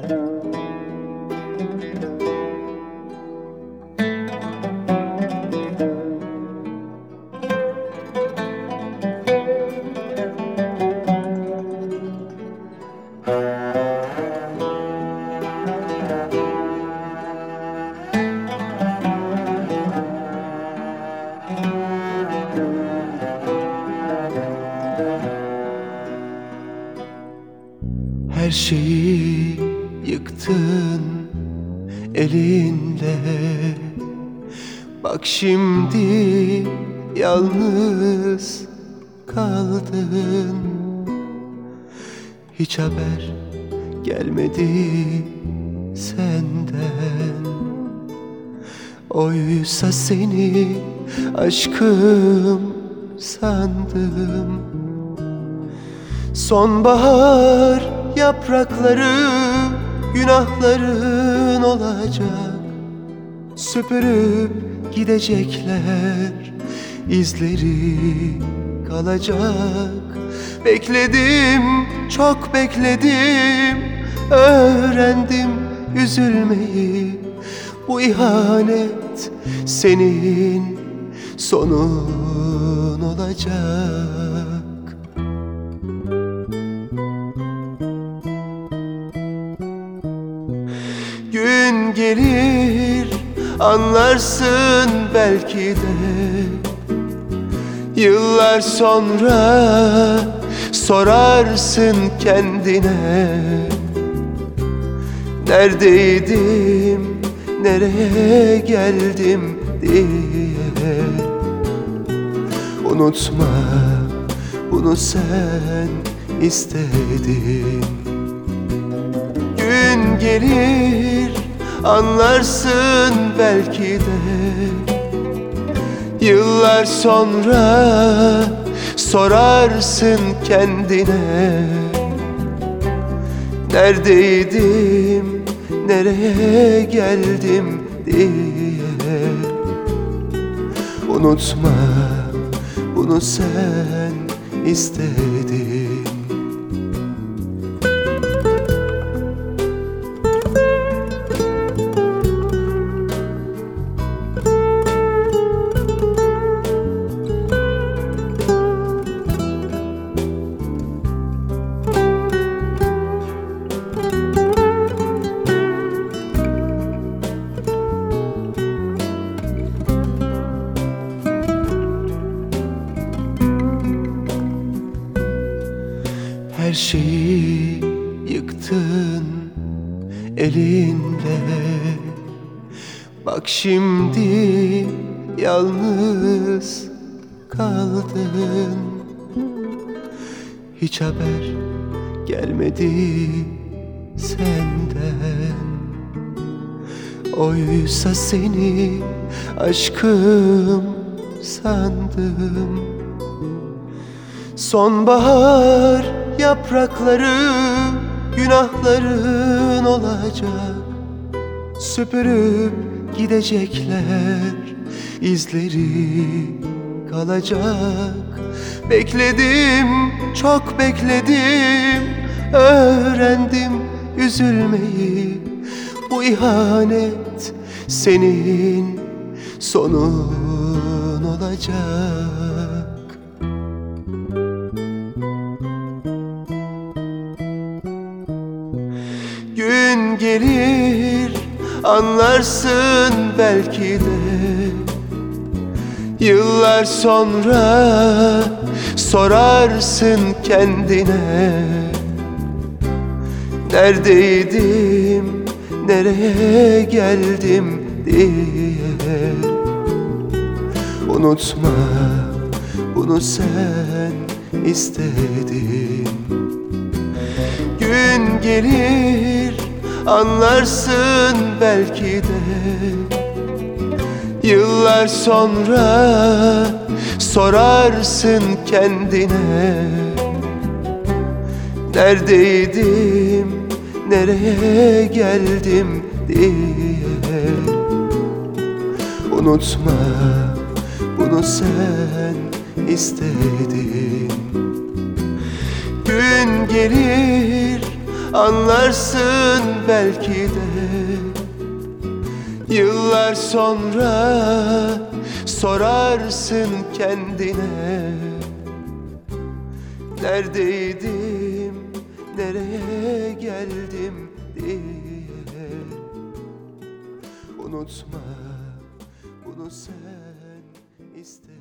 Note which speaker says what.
Speaker 1: Her şeyi yıktın elinde. Bak şimdi yalnız kaldın. Hiç haber gelmedi senden. Oysa seni aşkım sandım. Sonbahar yaprakları günahların olacak. Süpürüp gidecekler, izleri kalacak. Bekledim, çok bekledim, öğrendim üzülmeyi. Bu ihanet senin sonun olacak. Gün gelir anlarsın belki de. Yıllar sonra sorarsın kendine. Neredeydim, nereye geldim diye. Unutma, bunu sen istedin. Gün gelir anlarsın belki de. Yıllar sonra sorarsın kendine. Neredeydim, nereye geldim diye. Unutma, bunu sen istedin. Her şeyi yıktın elinde. Bak şimdi yalnız kaldın. Hiç haber gelmedi senden. Oysa seni aşkım sandım. Sonbahar yaprakları günahların olacak. Süpürüp gidecekler, izleri kalacak. Bekledim, çok bekledim, öğrendim üzülmeyi. Bu ihanet senin sonun olacak. Gün gelir anlarsın belki de. Yıllar sonra sorarsın kendine. Neredeydim, nereye geldim diye. Unutma, bunu sen istedin. Gün gelir anlarsın belki de. Yıllar sonra sorarsın kendine. Neredeydim, nereye geldim diye. Unutma, bunu sen istedin. Gün gelir Anlarsın belki de. Yıllar sonra sorarsın kendine, neredeydim, nereye geldim diye. Unutma, bunu sen iste.